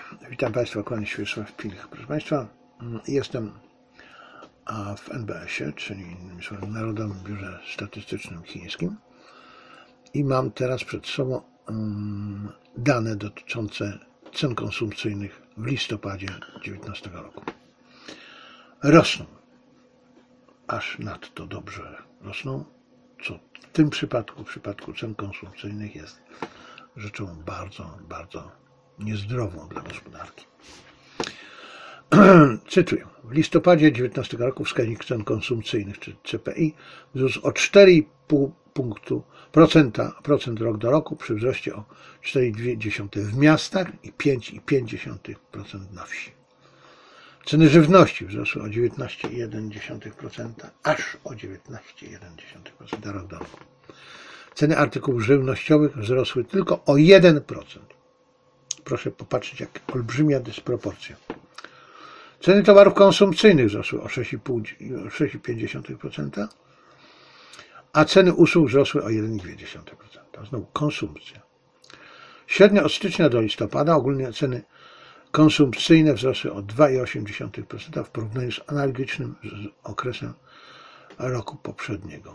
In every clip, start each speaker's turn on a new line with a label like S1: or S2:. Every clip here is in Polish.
S1: Witam Państwa, kłaniam się Wiesław Pilch. Proszę Państwa, jestem w NBS-ie, czyli innymi słowy Narodowym Biurze Statystycznym Chińskim i mam teraz przed sobą dane dotyczące cen konsumpcyjnych w listopadzie 2019 roku. Rosną, aż nadto dobrze rosną, co w tym przypadku, w przypadku cen konsumpcyjnych jest rzeczą bardzo, bardzo niezdrową dla gospodarki. Cytuję. W listopadzie 2019 roku wskaźnik cen konsumpcyjnych, czy CPI, wzrósł o 4,5% rok do roku przy wzroście o 4,2% w miastach i 5,5% na wsi. Ceny żywności wzrosły o 19,1%, aż o 19,1% rok do roku. Ceny artykułów żywnościowych wzrosły tylko o 1%. Proszę popatrzeć, jak olbrzymia dysproporcja. Ceny towarów konsumpcyjnych wzrosły o 6,5%, a ceny usług wzrosły o 1,2%. Znowu konsumpcja. Średnio od stycznia do listopada ogólnie ceny konsumpcyjne wzrosły o 2,8% w porównaniu z analogicznym okresem roku poprzedniego.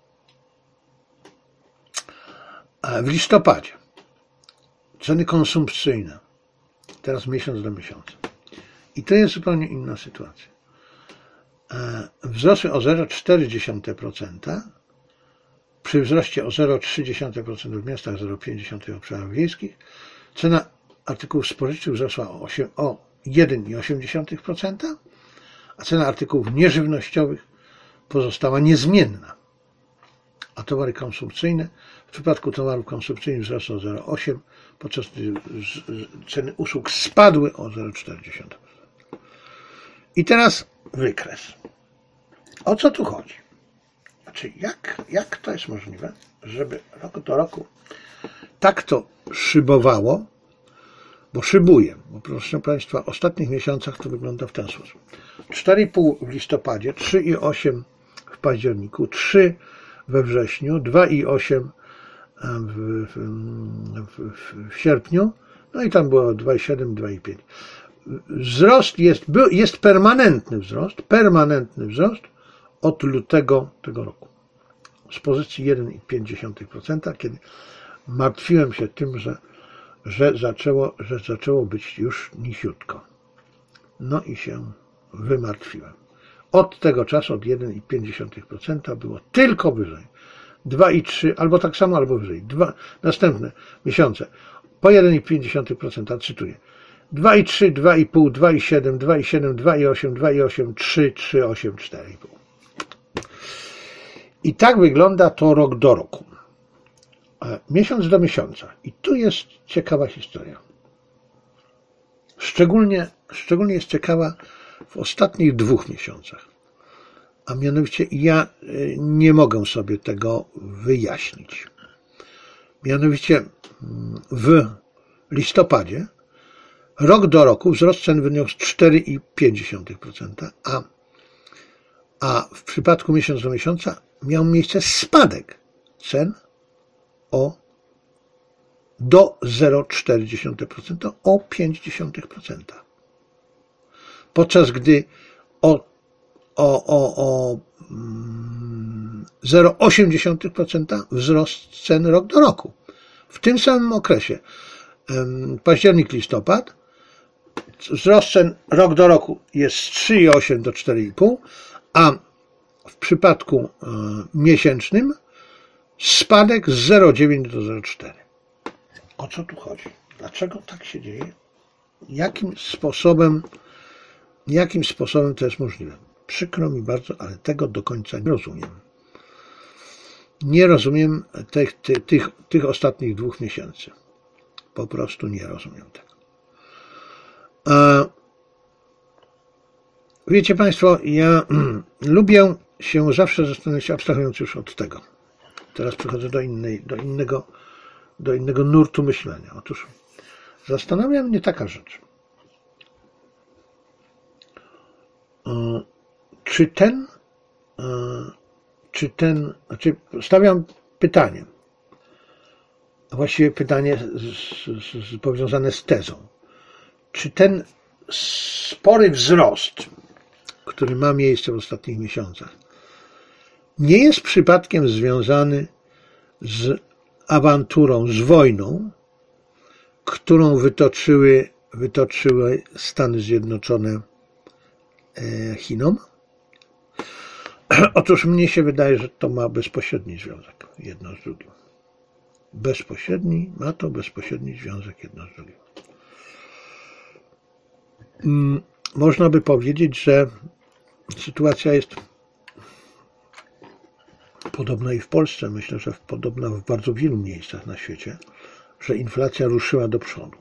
S1: W listopadzie ceny konsumpcyjne, teraz miesiąc do miesiąca. I to jest zupełnie inna sytuacja. Wzrosły o 0,4% przy wzroście o 0,3% w miastach, 0,5% w obszarach wiejskich. Cena artykułów spożywczych wzrosła o 1,8%, a cena artykułów nieżywnościowych pozostała niezmienna. A towary konsumpcyjne, w przypadku towarów konsumpcyjnych wzrosły o 0,8%, podczas gdy ceny usług spadły o 0,4%. I teraz wykres. O co tu chodzi? Znaczy, jak to jest możliwe, żeby rok do roku tak to szybowało, bo szybuje, bo proszę Państwa, w ostatnich miesiącach to wygląda w ten sposób. 4,5 w listopadzie, 3,8 w październiku, 3 we wrześniu, 2,8 w sierpniu, no i tam było 2,7, 2,5. Wzrost jest permanentny wzrost od lutego tego roku. Z pozycji 1,5%, kiedy martwiłem się tym, że zaczęło być już nisiutko. No i się wymartwiłem. Od tego czasu, od 1,5% było tylko wyżej. 2,3, albo tak samo, albo wyżej. Następne miesiące po 1,5%, cytuję. 2,3, 2,5, 2,7, 2,7, 2,8, 2,8, 3, 3,8, 4,5. I tak wygląda to rok do roku. Miesiąc do miesiąca. I tu jest ciekawa historia. Szczególnie jest ciekawa w ostatnich 2 miesiącach. A mianowicie ja nie mogę sobie tego wyjaśnić. Mianowicie w listopadzie rok do roku wzrost cen wyniósł 4,5%, a w przypadku miesiąc do miesiąca miał miejsce spadek cen do 0,4%, o 0,5%. Podczas gdy o 0,8% wzrost cen rok do roku. W tym samym okresie, październik, listopad, wzrost cen rok do roku jest z 3,8 do 4,5, a w przypadku miesięcznym spadek z 0,9 do 0,4. O co tu chodzi? Dlaczego tak się dzieje? Jakim sposobem to jest możliwe? Przykro mi bardzo, ale tego do końca nie rozumiem. Nie rozumiem tych ostatnich 2 miesięcy. Po prostu nie rozumiem tego. Wiecie Państwo, ja lubię się zawsze zastanawiać, abstrahując już od tego. Teraz przechodzę do innego nurtu myślenia. Otóż zastanawia mnie taka rzecz. Stawiam pytanie, a właściwie pytanie powiązane z tezą. czy ten spory wzrost, który ma miejsce w ostatnich miesiącach, nie jest przypadkiem związany z awanturą, z wojną, którą wytoczyły Stany Zjednoczone Chinom? Otóż mnie się wydaje, że to ma bezpośredni związek jedno z drugim. Ma to bezpośredni związek jedno z drugim. Można by powiedzieć, że sytuacja jest podobna i w Polsce. Myślę, że podobna w bardzo wielu miejscach na świecie, że inflacja ruszyła do przodu.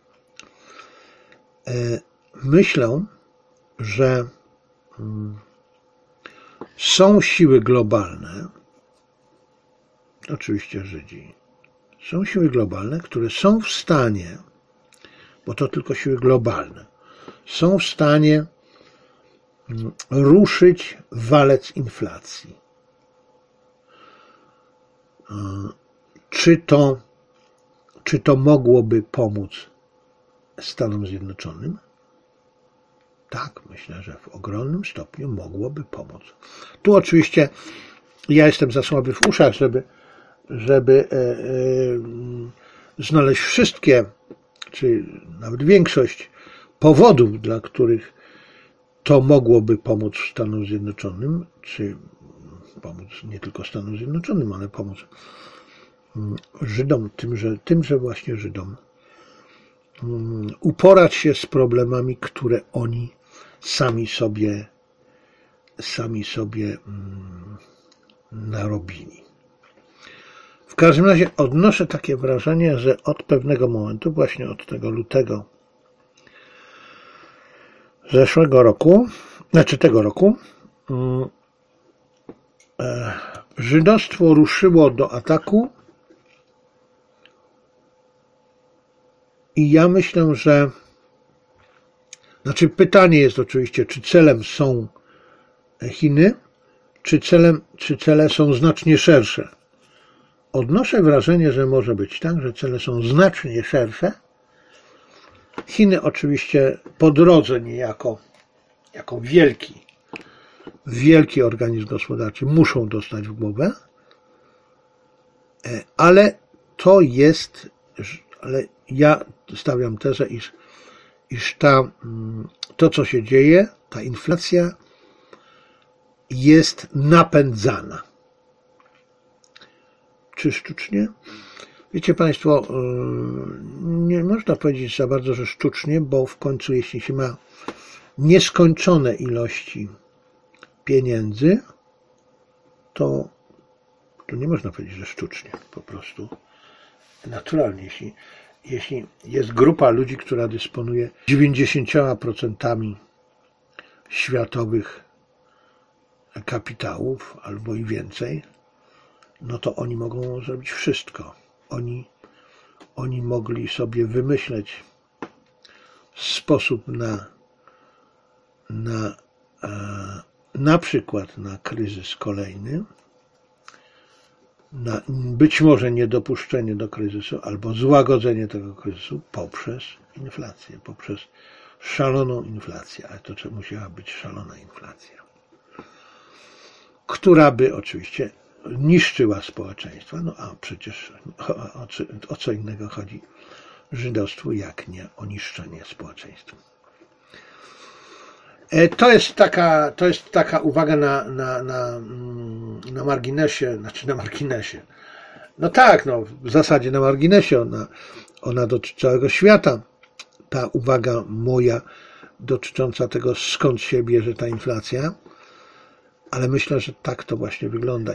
S1: Myślę, że są siły globalne, oczywiście Żydzi, są siły globalne, które są w stanie, bo to tylko siły globalne, są w stanie ruszyć walec inflacji. Czy to mogłoby pomóc Stanom Zjednoczonym? Tak, myślę, że w ogromnym stopniu mogłoby pomóc. Tu oczywiście ja jestem za słaby w uszach, żeby znaleźć wszystkie, czy nawet większość powodów, dla których to mogłoby pomóc Stanom Zjednoczonym, czy pomóc nie tylko Stanom Zjednoczonym, ale pomóc Żydom, tymże właśnie Żydom, uporać się z problemami, które oni sami sobie narobili. W każdym razie odnoszę takie wrażenie, że od pewnego momentu, właśnie od tego lutego tego roku, żydostwo ruszyło do ataku i ja myślę, że pytanie jest oczywiście, czy celem są Chiny, czy cele są znacznie szersze. Odnoszę wrażenie, że może być tak, że cele są znacznie szersze. Chiny oczywiście po drodze niejako, jako wielki organizm gospodarczy muszą dostać w głowę, ale ja stawiam tezę, iż to, co się dzieje, ta inflacja jest napędzana. Czy sztucznie? Wiecie Państwo, nie można powiedzieć za bardzo, że sztucznie, bo w końcu jeśli się ma nieskończone ilości pieniędzy, to nie można powiedzieć, że sztucznie, po prostu naturalnie. Jeśli jest grupa ludzi, która dysponuje 90% światowych kapitałów albo i więcej, no to oni mogą zrobić wszystko. Oni mogli sobie wymyśleć sposób na przykład na kryzys kolejny, na być może niedopuszczenie do kryzysu albo złagodzenie tego kryzysu poprzez inflację, poprzez szaloną inflację, ale to musiała być szalona inflacja, która by oczywiście niszczyła społeczeństwa, no a przecież o co innego chodzi żydostwu, jak nie o niszczenie społeczeństwa. To jest taka uwaga na marginesie, na marginesie. No tak, w zasadzie na marginesie, ona dotyczy całego świata. Ta uwaga moja dotycząca tego, skąd się bierze ta inflacja, ale myślę, że tak to właśnie wygląda i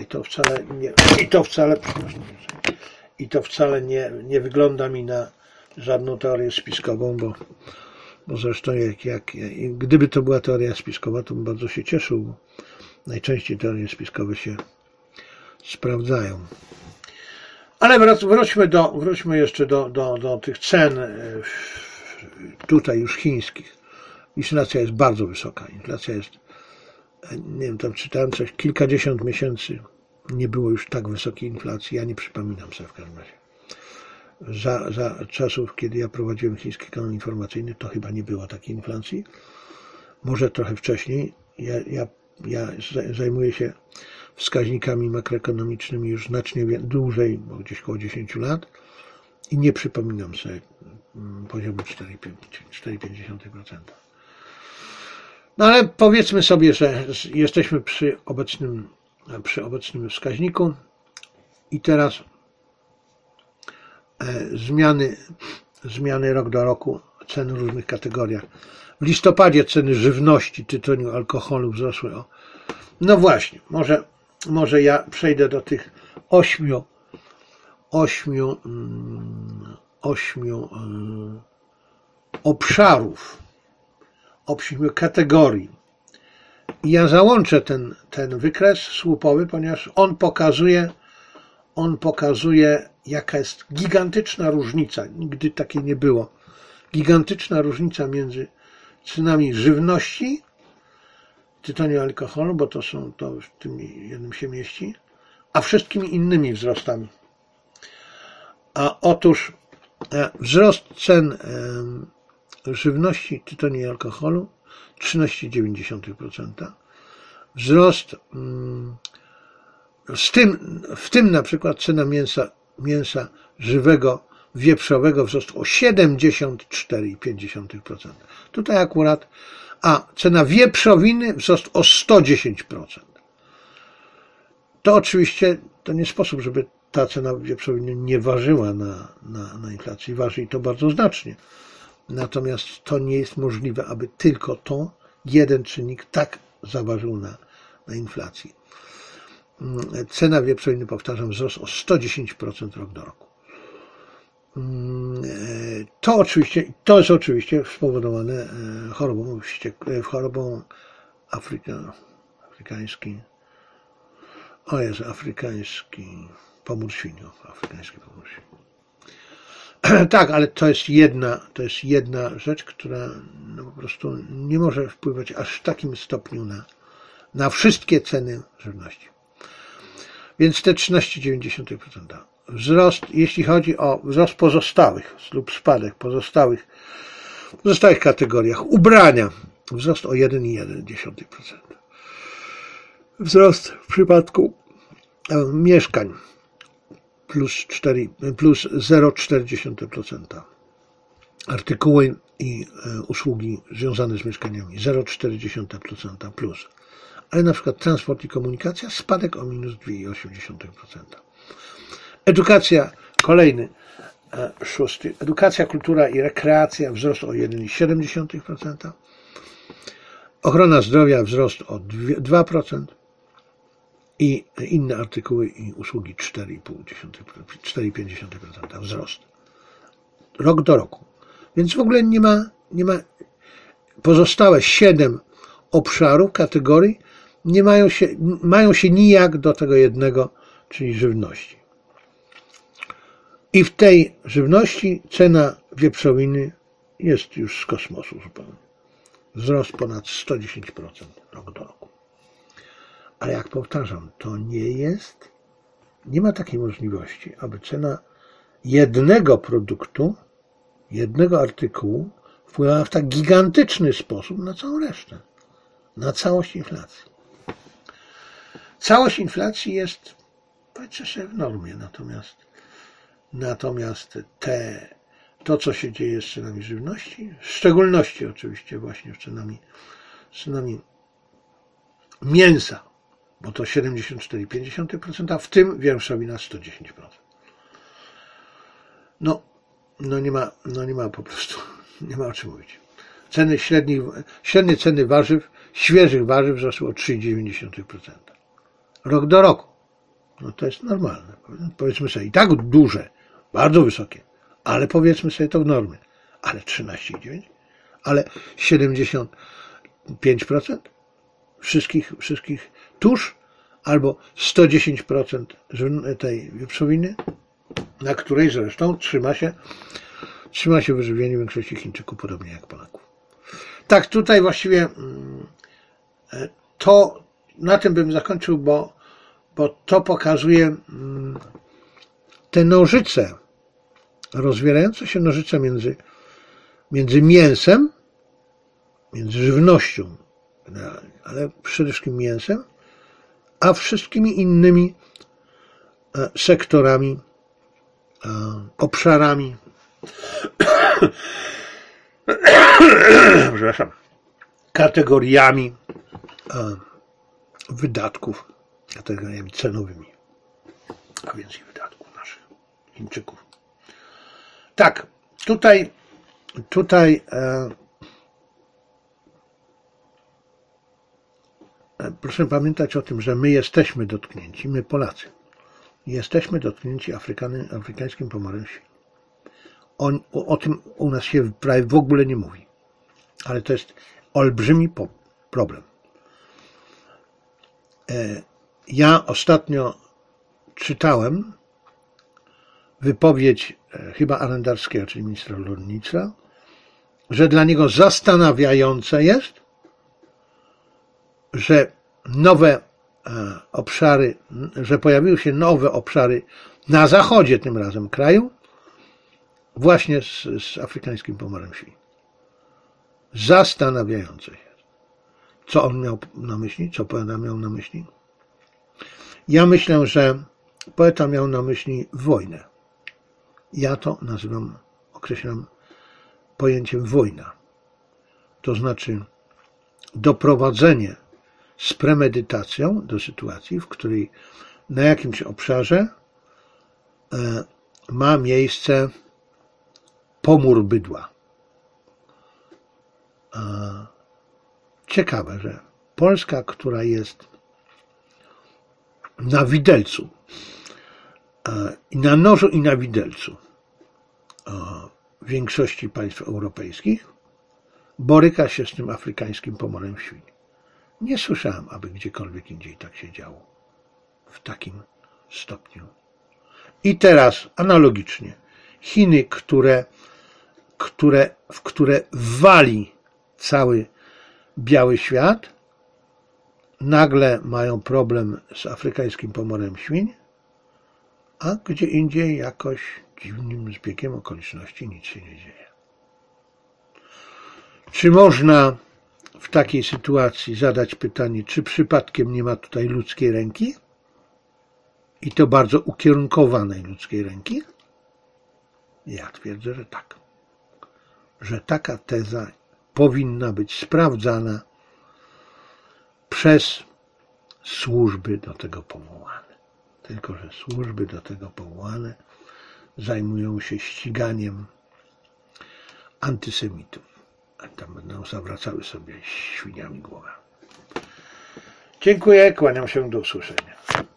S1: to wcale nie wygląda mi na żadną teorię spiskową, bo zresztą gdyby to była teoria spiskowa, to bym bardzo się cieszył, bo najczęściej teorie spiskowe się sprawdzają. Ale wróćmy jeszcze do tych cen tutaj już chińskich. Inflacja jest bardzo wysoka. Inflacja jest, nie wiem, tam czytałem coś, kilkadziesiąt miesięcy nie było już tak wysokiej inflacji. Ja nie przypominam sobie w każdym razie. za czasów, kiedy ja prowadziłem chiński kanał informacyjny, to chyba nie było takiej inflacji. Może trochę wcześniej. Ja zajmuję się wskaźnikami makroekonomicznymi już znacznie dłużej, bo gdzieś około 10 lat i nie przypominam sobie poziomu 4,5%. No ale powiedzmy sobie, że jesteśmy przy obecnym wskaźniku i teraz zmiany rok do roku cen w różnych kategoriach. W listopadzie ceny żywności, tytoniu, alkoholu wzrosły o... No właśnie, może ja przejdę do tych ośmiu obszarów, 8 kategorii. I ja załączę ten wykres słupowy, ponieważ on pokazuje, jaka jest gigantyczna różnica, nigdy takiej nie było, gigantyczna różnica między cenami żywności, tytoniu, alkoholu, bo to w tym jednym się mieści, a wszystkimi innymi wzrostami. A otóż wzrost cen żywności, tytoniu i alkoholu 13,9%. Wzrost w tym na przykład cena mięsa żywego, wieprzowego wzrost o 74,5%. Tutaj akurat, a cena wieprzowiny wzrost o 110%. To oczywiście to nie sposób, żeby ta cena wieprzowiny nie ważyła na inflacji. Waży i to bardzo znacznie. Natomiast to nie jest możliwe, aby tylko to jeden czynnik tak zaważył na inflacji. Cena wieprzowiny, powtarzam, wzrost o 110% rok do roku. To jest oczywiście spowodowane chorobą afrykański pomór świni. Afrykański pomór świni. Tak, ale to jest jedna rzecz, która po prostu nie może wpływać aż w takim stopniu na wszystkie ceny żywności. Więc te 13,9%. Wzrost, jeśli chodzi o wzrost pozostałych lub spadek pozostałych kategoriach. Ubrania. Wzrost o 1,1%. Wzrost w przypadku mieszkań plus 0,4%. Artykuły i usługi związane z mieszkaniami 0,4% plus. Ale na przykład transport i komunikacja spadek o minus 2,8%. Edukacja, kolejny 6. Edukacja, kultura i rekreacja wzrost o 1,7%. Ochrona zdrowia wzrost o 2%. I inne artykuły i usługi 4,5% wzrost. Rok do roku. Więc w ogóle nie ma pozostałe 7 obszarów, kategorii, mają się nijak do tego jednego, czyli żywności. I w tej żywności cena wieprzowiny jest już z kosmosu zupełnie. Wzrost ponad 110% rok do roku. Ale jak powtarzam, to nie ma takiej możliwości, aby cena jednego produktu, jednego artykułu wpływała w tak gigantyczny sposób na całą resztę, na całość inflacji. Całość inflacji jest, powiedzmy sobie, w normie, natomiast to, co się dzieje z cenami żywności, w szczególności oczywiście właśnie z cenami mięsa, bo to 74,5%, w tym wieprzowina 110%. No nie ma po prostu, nie ma o czym mówić. Średnie ceny warzyw, świeżych warzyw wzrosły o 3,9%. Rok do roku. No to jest normalne. Powiedzmy sobie, i tak duże, bardzo wysokie, ale powiedzmy sobie to w normie. Ale 13,9%? Ale 75% wszystkich tusz, albo 110% tej wieprzowiny, na której zresztą trzyma się wyżywienie większości Chińczyków, podobnie jak Polaków. Tak, tutaj właściwie to na tym bym zakończył, bo to pokazuje te nożyce rozwierająca się nożyca między mięsem, między żywnością, ale przede wszystkim mięsem, a wszystkimi innymi sektorami, obszarami, przepraszam, kategoriami wydatków, kategoriami cenowymi, a więc i wydatków naszych Chińczyków. Tak, tutaj proszę pamiętać o tym, że my jesteśmy dotknięci, my Polacy, jesteśmy dotknięci afrykańskim pomorem świń. O tym u nas się prawie w ogóle nie mówi, ale to jest olbrzymi problem. Ja ostatnio czytałem wypowiedź chyba Arendarskiego, czyli ministra rolnictwa, że dla niego zastanawiające jest, że nowe obszary, że pojawiły się nowe obszary na zachodzie tym razem kraju, właśnie z afrykańskim pomorem świń. Zastanawiające jest. Co on miał na myśli? Co poeta miał na myśli? Ja myślę, że poeta miał na myśli wojnę. Ja to określam pojęciem wojna. To znaczy doprowadzenie z premedytacją do sytuacji, w której na jakimś obszarze ma miejsce pomór bydła. Ciekawe, że Polska, która jest na widelcu, i na nożu i na widelcu większości państw europejskich, boryka się z tym afrykańskim pomorem świń. Nie słyszałem, aby gdziekolwiek indziej tak się działo. W takim stopniu. I teraz analogicznie Chiny, w które wali cały biały świat, nagle mają problem z afrykańskim pomorem świń, a gdzie indziej jakoś dziwnym zbiegiem okoliczności nic się nie dzieje. Czy można w takiej sytuacji zadać pytanie, czy przypadkiem nie ma tutaj ludzkiej ręki? I to bardzo ukierunkowanej ludzkiej ręki? Ja twierdzę, że tak. Że taka teza powinna być sprawdzana przez służby do tego powołane. Tylko że służby do tego powołane zajmują się ściganiem antysemitów. A tam będą zawracały sobie świniami głowę. Dziękuję, kłaniam się, do usłyszenia.